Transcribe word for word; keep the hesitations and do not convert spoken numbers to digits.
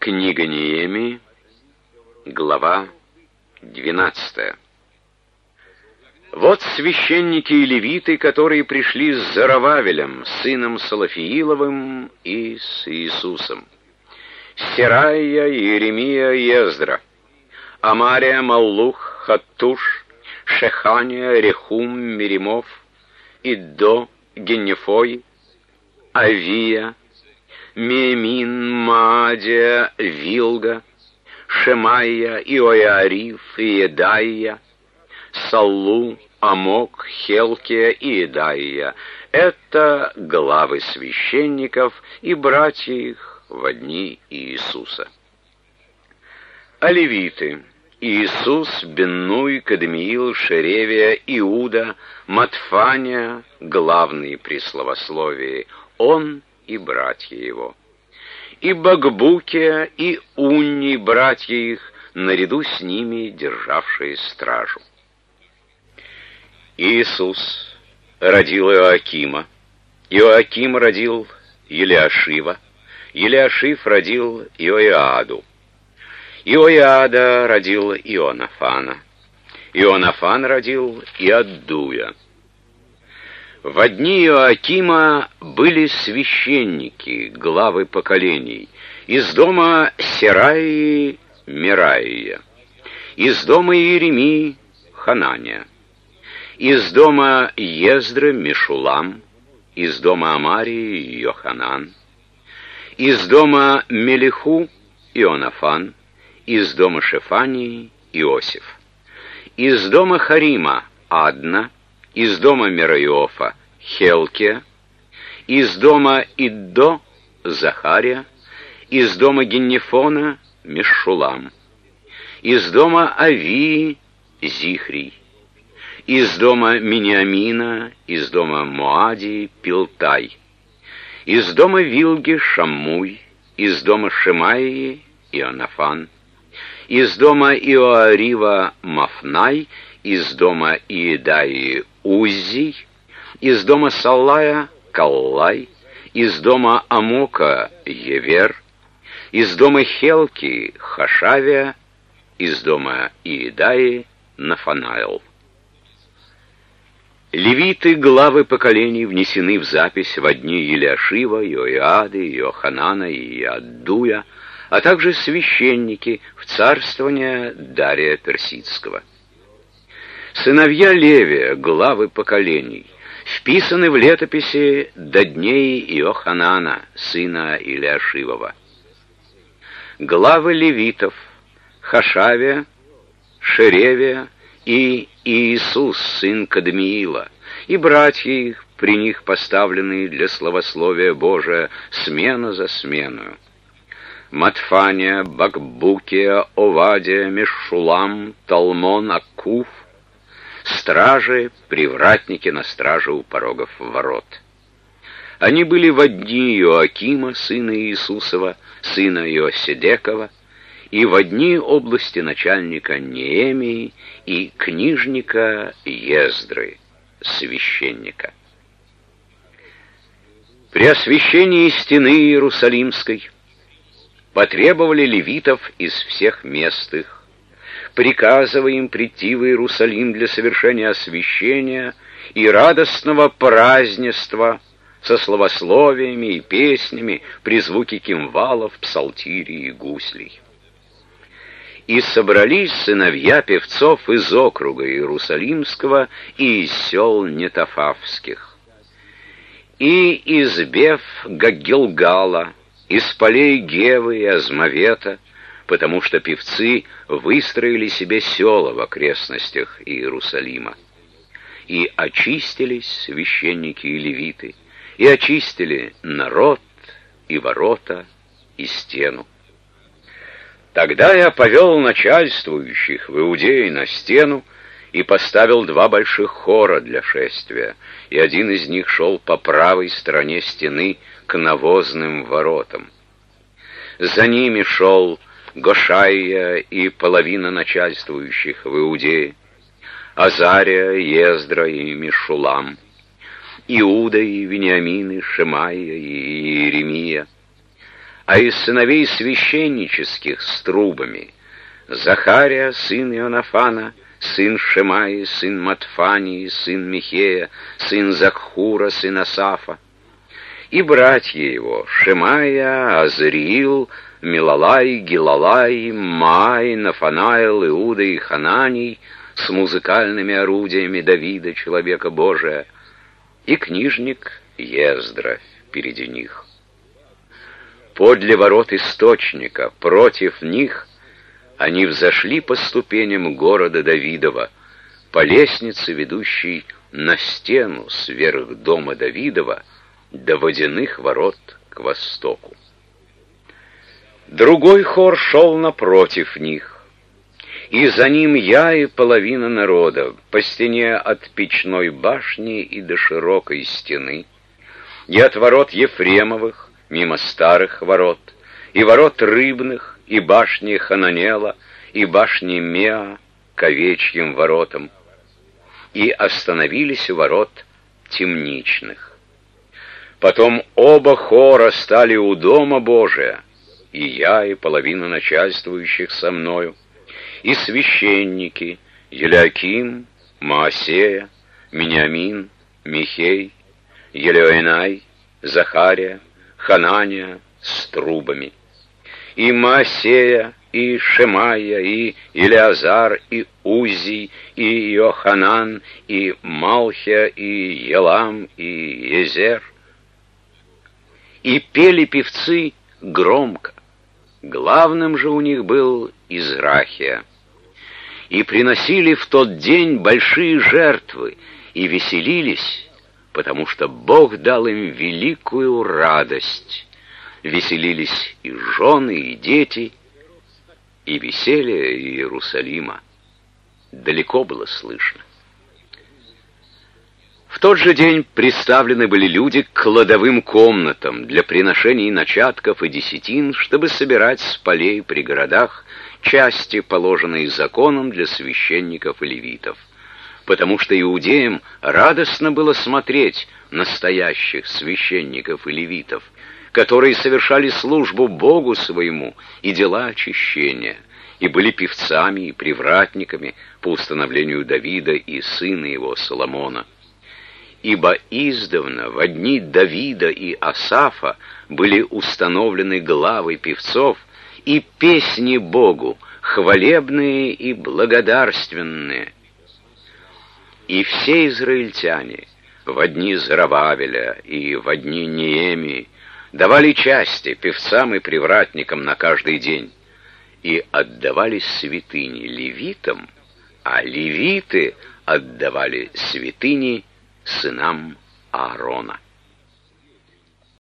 Книга Неемии, глава двенадцатая. Вот священники и левиты, которые пришли с Зарававелем, сыном Салафииловым, и с Иисусом. Сераия, Иеремия, Ездра, Амария, Маллух, Хаттуш, Шехания, Рехум, Миримов, Иддо, Геннефой, Авия, Меемин, Маадия, Вилга, Шемайя, Иоиариф, Иедаия, Саллу, Амок, Хелкия и Идаия. Это главы священников и братья их во дни Иисуса. А левиты: Иисус, Беннуй, Кадмиил, Шеревия, Иуда, Матфания, главные при словословии, он и братья его. И Бакбукия, и Унни, братья их, наряду с ними державшие стражу. Иисус родил Иоакима, Иоаким родил Елиашива, Елиашив родил Иоиаду, Иоиада родил Ионафана, Ионафан родил Иаддуя. Во дни Иоакима были священники, главы поколений, из дома Сераии Мираия, из дома Иеремии Ханания, из дома Ездры Мешулам, из дома Амарии Йоханан, из дома Мелиху Ионафан, из дома Шефании Иосиф, из дома Харима Адна, из дома Мераиофа Хелкия, из дома Иддо Захария, из дома Геннефона Мешулам, из дома Авии Зихрий, из дома Миниамина, из дома Моадии Пилтай, из дома Вилги Шаммуй, из дома Шемаии Ионафан, из дома Иоарива Мафнай, из дома Иедаии Уззий, из дома Саллая Каллай, из дома Амока Евер, из дома Хелки Хашавия, из дома Иедаи Нафанаил. Левиты, главы поколений, внесены в запись во дни Елиашива, Иоиады, Иоханана и Иаддуя, а также священники в царствование Дария Персидского. Сыновья Левия, главы поколений, вписаны в летописи до дней Иоханана, сына Илиашивова. Главы левитов: Хашавия, Шеревия и Иисус, сын Кадмиила, и братья их, при них поставленные для славословия Божия, смена за сменою: Матфания, Бакбукия, Овадия, Мешулам, Талмон, Аккуф, стражи, привратники на страже у порогов ворот. Они были во дни Иоакима, сына Иисусова, сына Иоседекова, и во дни области начальника Неемии и книжника Ездры, священника. При освящении стены Иерусалимской потребовали левитов из всех мест их, приказывая им прийти в Иерусалим для совершения освящения и радостного празднества со славословиями и песнями при звуке кимвалов, псалтирий и гуслей. И собрались сыновья певцов из округа Иерусалимского и из сел Нетофавских, и из Беф Гаггилгала, из полей Гевы и Азмавета, потому что певцы выстроили себе села в окрестностях Иерусалима. И очистились священники и левиты, и очистили народ, и ворота, и стену. Тогда я повел начальствующих в Иудее на стену и поставил два больших хора для шествия, и один из них шел по правой стороне стены к навозным воротам. За ними шел Гошайя и половина начальствующих в Иудее, Азария, Ездра и Мешулам, Иуда и Вениамин и Шемайя и Иеремия, а из сыновей священнических с трубами Захария, сын Ионафана, сын Шемаи, сын Матфании, сын Михея, сын Закхура, сын Асафа, и братья его Шемая, Азриил, Милалай, Гилалай, Май, Нафанаил, Иуда и Хананий с музыкальными орудиями Давида, человека Божия, и книжник Ездра впереди них. Подле ворот источника, против них, они взошли по ступеням города Давидова, по лестнице, ведущей на стену сверх дома Давидова, до водяных ворот к востоку. Другой хор шел напротив них, и за ним я и половина народа, по стене от печной башни и до широкой стены, и от ворот Ефремовых, мимо старых ворот, и ворот Рыбных, и башни Хананела, и башни Меа к овечьим воротам, и остановились у ворот Темничных. Потом оба хора стали у дома Божия, и я, и половина начальствующих со мною, и священники Елиаким, Маасея, Миньямин, Михей, Елеонай, Захария, Ханания с трубами, и Маасея, и Шемая, и Илиазар, и Узи, и Йоханан, и Малхия, и Елам, и Езер. И пели певцы громко. Главным же у них был Израхия. И приносили в тот день большие жертвы, и веселились, потому что Бог дал им великую радость. Веселились и жены, и дети, и веселье Иерусалима далеко было слышно. В тот же день представлены были люди к кладовым комнатам для приношений начатков и десятин, чтобы собирать с полей при городах части, положенные законом для священников и левитов, потому что иудеям радостно было смотреть настоящих священников и левитов, которые совершали службу Богу своему и дела очищения, и были певцами и привратниками по установлению Давида и сына его Соломона. Ибо издавна во дни Давида и Асафа были установлены главы певцов и песни Богу, хвалебные и благодарственные. И все израильтяне во дни Зоробабеля и во дни Неемии давали части певцам и привратникам на каждый день, и отдавали святыни левитам, а левиты отдавали святыни сынам Аарона.